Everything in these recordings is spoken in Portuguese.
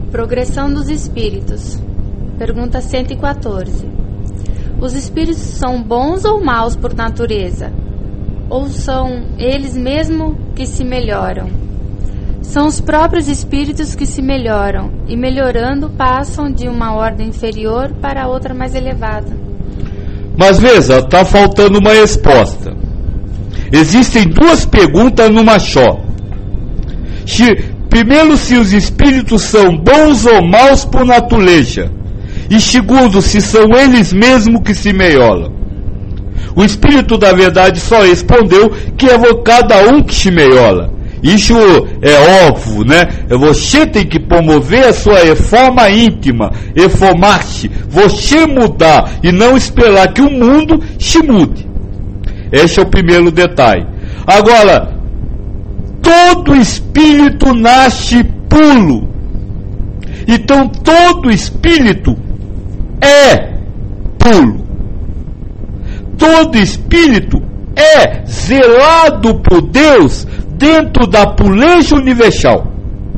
Progressão dos espíritos. Pergunta 114. Os espíritos são bons ou maus por natureza? Ou são eles mesmos que se melhoram? São os próprios espíritos que se melhoram e, melhorando, passam de uma ordem inferior para outra mais elevada. Mas veja, está faltando uma resposta. Existem duas perguntas numa só. Primeiro, se os espíritos são bons ou maus por natureza. E segundo, se são eles mesmos que se melhoram. O Espírito da Verdade só respondeu que é cada um que se melhora. Isso é óbvio, né? Você tem que promover a sua reforma íntima, reformar-se, você mudar e não esperar que o mundo se mude. Esse é o primeiro detalhe. Agora, todo espírito nasce puro. Então todo espírito é puro. Todo espírito é zelado por Deus dentro da pureza universal.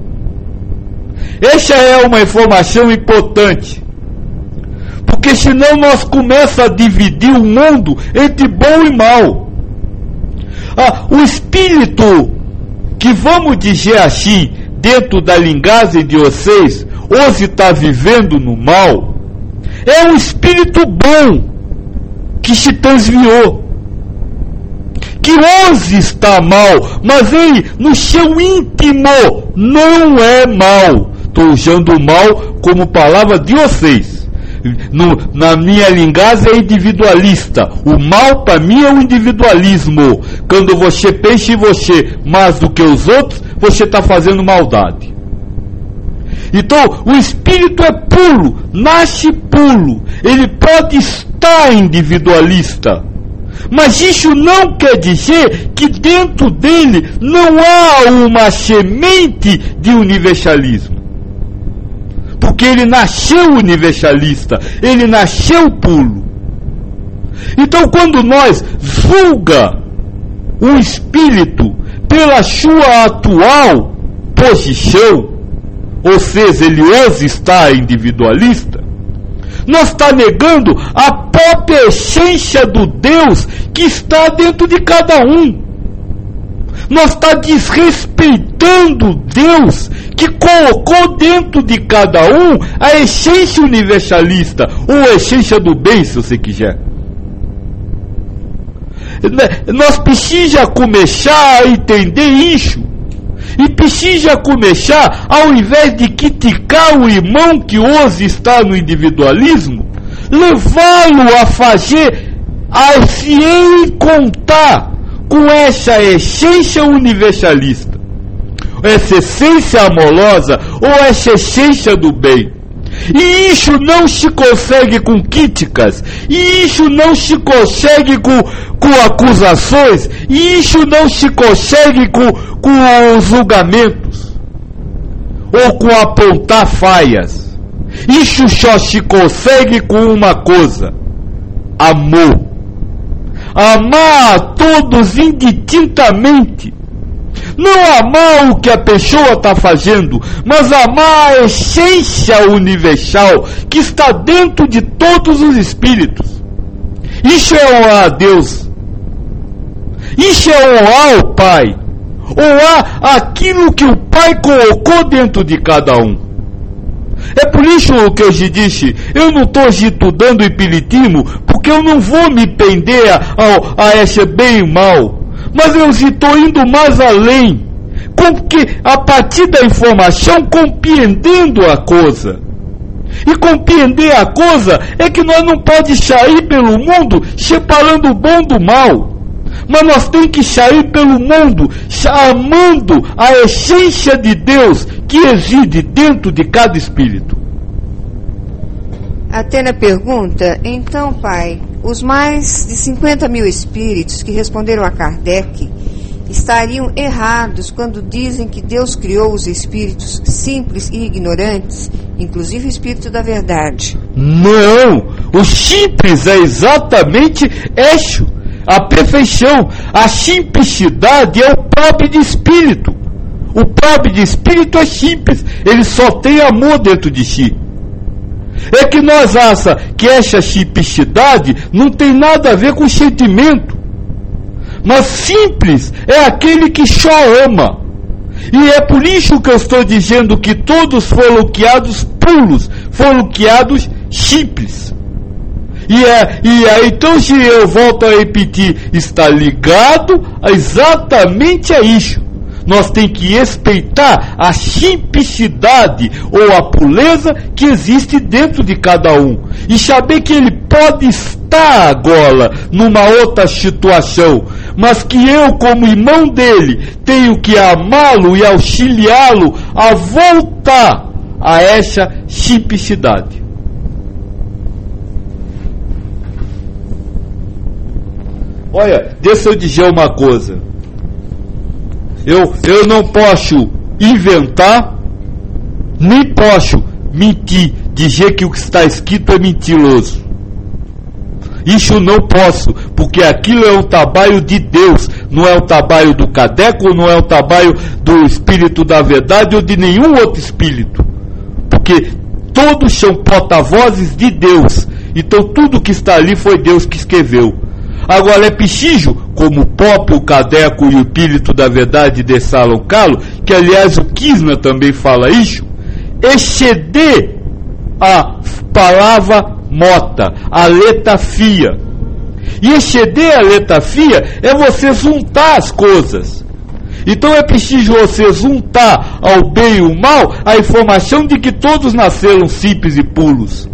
Essa é uma informação importante, porque senão nós começamos a dividir o mundo entre bom e mal. O espírito que, vamos dizer assim, dentro da linguagem de vocês, hoje está vivendo no mal, é um espírito bom que se transviou, que hoje está mal, mas ele no seu íntimo não é mal. Estou usando o mal como palavra de vocês. Na minha linguagem é individualista. O mal para mim é o individualismo. Quando você pensa em você mais do que os outros, você está fazendo maldade. Então o espírito é puro, nasce puro. Ele pode estar individualista, mas isso não quer dizer que dentro dele não há uma semente de universalismo. Porque ele nasceu universalista, ele nasceu puro. Então quando nós julga um espírito pela sua atual posição, ou seja, ele hoje está individualista, nós está negando a própria essência do Deus que está dentro de cada um. Nós está desrespeitando Deus que colocou dentro de cada um a essência universalista, ou a essência do bem, se você quiser. Nós precisamos começar a entender isso. E precisa começar, ao invés de criticar o irmão que hoje está no individualismo, levá-lo a fazer, a se encontrar com essa essência universalista, essa essência amorosa, ou essa essência do bem. E isso não se consegue com críticas, e isso não se consegue com acusações, e isso não se consegue com julgamentos, ou com apontar falhas. Isso só se consegue com uma coisa: amor. Amar a todos indistintamente. Não amar o que a pessoa está fazendo, mas amar a essência universal que está dentro de todos os espíritos. Isso é honrar a Deus. Isso é honrar o Pai. Honrar aquilo que o Pai colocou dentro de cada um. É por isso que eu te disse, eu não estou estudando espiritismo, porque eu não vou me prender a esse bem e mal. Mas eu estou indo mais além, a partir da informação, compreendendo a coisa. E compreender a coisa é que nós não podemos sair pelo mundo separando o bom do mal. Mas nós temos que sair pelo mundo amando a essência de Deus que reside dentro de cada espírito. Atena pergunta: então, pai, os mais de 50 mil espíritos que responderam a Kardec estariam errados quando dizem que Deus criou os espíritos simples e ignorantes, inclusive o espírito da verdade? Não! O simples é exatamente isso. A perfeição, a simplicidade é o próprio de espírito. O pobre de espírito é simples, ele só tem amor dentro de si. É que nós achamos que essa simplicidade não tem nada a ver com sentimento. Mas simples é aquele que só ama. E é por isso que eu estou dizendo que todos foram criados puros, foram criados simples. Então, se eu volto a repetir, está ligado exatamente a isso. Nós temos que respeitar a simplicidade ou a pureza que existe dentro de cada um. E saber que ele pode estar agora numa outra situação, mas que eu, como irmão dele, tenho que amá-lo e auxiliá-lo a voltar a essa simplicidade. Olha, deixa eu dizer uma coisa. Eu não posso inventar, nem posso mentir, dizer que o que está escrito é mentiroso. Isso não posso, porque aquilo é um trabalho de Deus, não é o trabalho do Kardec, não é o trabalho do Espírito da Verdade ou de nenhum outro Espírito. Porque todos são porta-vozes de Deus, então tudo que está ali foi Deus que escreveu. Agora é preciso, como o próprio Kardec e o Espírito da Verdade de Salom Carlo, que aliás o Kisna também fala isso, exceder a palavra morta, a letra fia. E exceder a letra fia é você juntar as coisas. Então é preciso você juntar ao bem e o mal a informação de que todos nasceram simples e puros.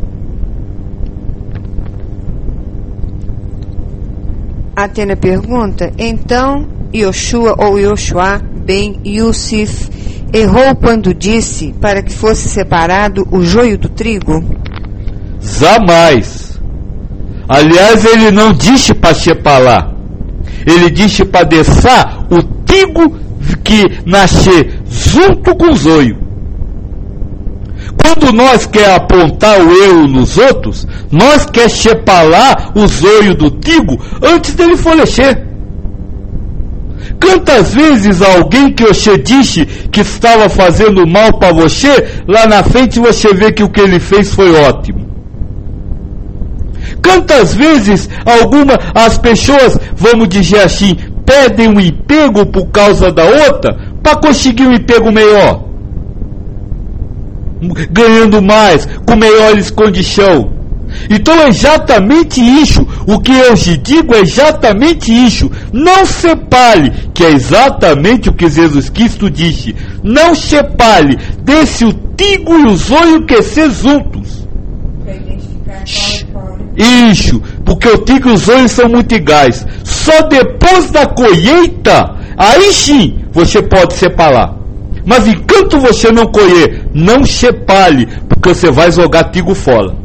Atena pergunta, então Yoshua ou Yoshua ben Yusuf errou quando disse para que fosse separado o joio do trigo? Jamais. Aliás, ele não disse para separar. Ele disse para deixar o trigo que nascer junto com o joio. Quando nós quer apontar o erro nos outros, nós quer separar o joio do trigo antes dele florescer. Quantas vezes alguém que você disse que estava fazendo mal para você, lá na frente você vê que o que ele fez foi ótimo. Quantas vezes as pessoas, vamos dizer assim, pedem um emprego por causa da outra para conseguir um emprego melhor, ganhando mais, com melhores condições. Então é exatamente isso. O que eu te digo é exatamente isso. Não separe, que é exatamente o que Jesus Cristo disse. Não separe, deixe o trigo e o joio crescer juntos. Para identificar qual isso, porque o trigo e os joios são muito iguais. Só depois da colheita, aí sim você pode separar. Mas enquanto você não colher, não separe, porque você vai jogar trigo fora.